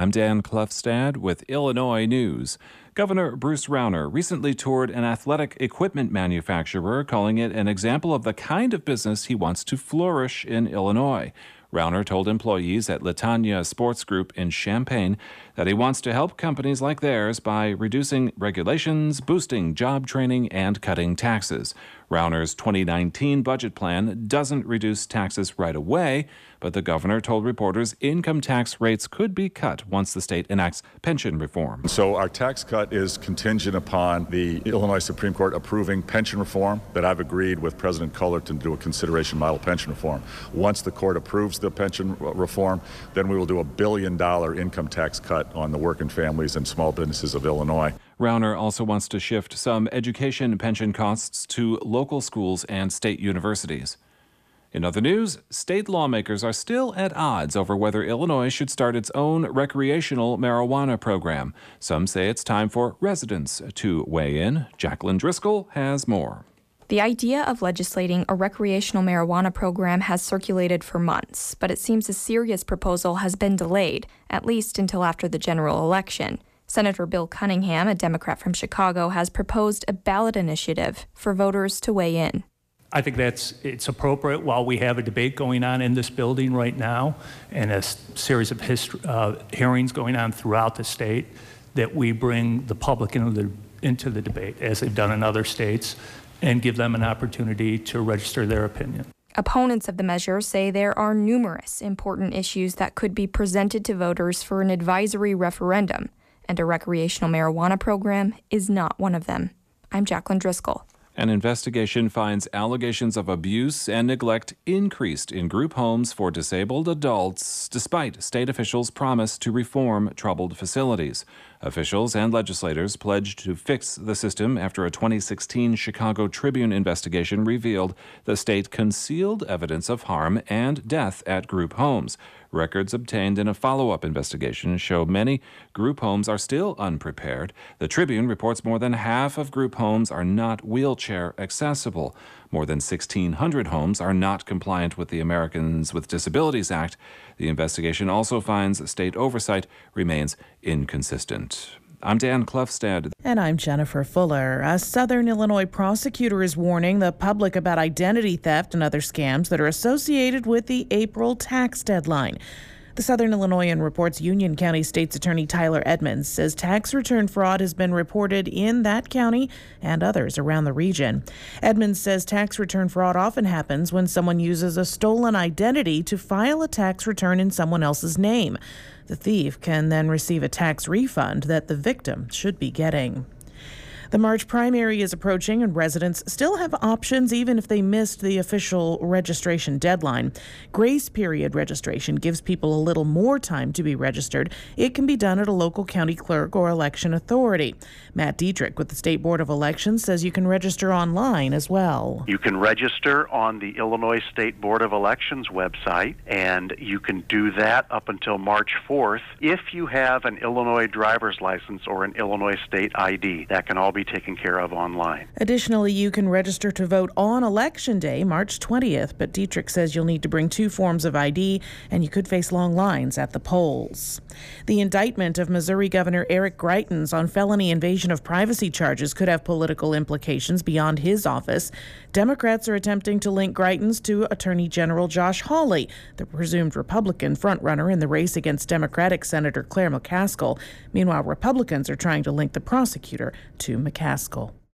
I'm Dan Klefstad with Illinois News. Governor Bruce Rauner recently toured an athletic equipment manufacturer, calling it an example of the kind of business he wants to flourish in Illinois. Rauner told employees at Latanya Sports Group in Champaign that he wants to help companies like theirs by reducing regulations, boosting job training, and cutting taxes. Rauner's 2019 budget plan doesn't reduce taxes right away, but the governor told reporters income tax rates could be cut once the state enacts pension reform. So our tax cut is contingent upon the Illinois Supreme Court approving pension reform that I've agreed with President Cullerton to do a consideration model pension reform. Once the court approves the pension reform, then we will do $1 billion income tax cut on the working families and small businesses of Illinois. Rauner also wants to shift some education pension costs to local schools and state universities. In other news, state lawmakers are still at odds over whether Illinois should start its own recreational marijuana program. Some say it's time for residents to weigh in. Jacqueline Driscoll has more. The idea of legislating a recreational marijuana program has circulated for months, but it seems a serious proposal has been delayed, at least until after the general election. Senator Bill Cunningham, a Democrat from Chicago, has proposed a ballot initiative for voters to weigh in. I think it's appropriate while we have a debate going on in this building right now and a series of hearings going on throughout the state that we bring the public into the debate, as they've done in other states, and give them an opportunity to register their opinion. Opponents of the measure say there are numerous important issues that could be presented to voters for an advisory referendum, and a recreational marijuana program is not one of them. I'm Jacqueline Driscoll. An investigation finds allegations of abuse and neglect increased in group homes for disabled adults, despite state officials' promise to reform troubled facilities. Officials and legislators pledged to fix the system after a 2016 Chicago Tribune investigation revealed the state concealed evidence of harm and death at group homes. Records obtained in a follow-up investigation show many group homes are still unprepared. The Tribune reports more than half of group homes are not wheelchair accessible. More than 1,600 homes are not compliant with the Americans with Disabilities Act. The investigation also finds state oversight remains inconsistent. I'm Dan Klefstad. And I'm Jennifer Fuller. A Southern Illinois prosecutor is warning the public about identity theft and other scams that are associated with the April tax deadline. The Southern Illinoian reports Union County State's Attorney Tyler Edmonds says tax return fraud has been reported in that county and others around the region. Edmonds says tax return fraud often happens when someone uses a stolen identity to file a tax return in someone else's name. The thief can then receive a tax refund that the victim should be getting. The March primary is approaching, and residents still have options even if they missed the official registration deadline. Grace period registration gives people a little more time to be registered. It can be done at a local county clerk or election authority. Matt Dietrich with the State Board of Elections says you can register online as well. You can register on the Illinois State Board of Elections website, and you can do that up until March 4th if you have an Illinois driver's license or an Illinois state ID. That can all be taken care of online. Additionally, you can register to vote on Election Day, March 20th, but Dietrich says you'll need to bring 2 forms of ID and you could face long lines at the polls. The indictment of Missouri Governor Eric Greitens on felony invasion of privacy charges could have political implications beyond his office. Democrats are attempting to link Greitens to Attorney General Josh Hawley, the presumed Republican frontrunner in the race against Democratic Senator Claire McCaskill. Meanwhile, Republicans are trying to link the prosecutor to McCaskill.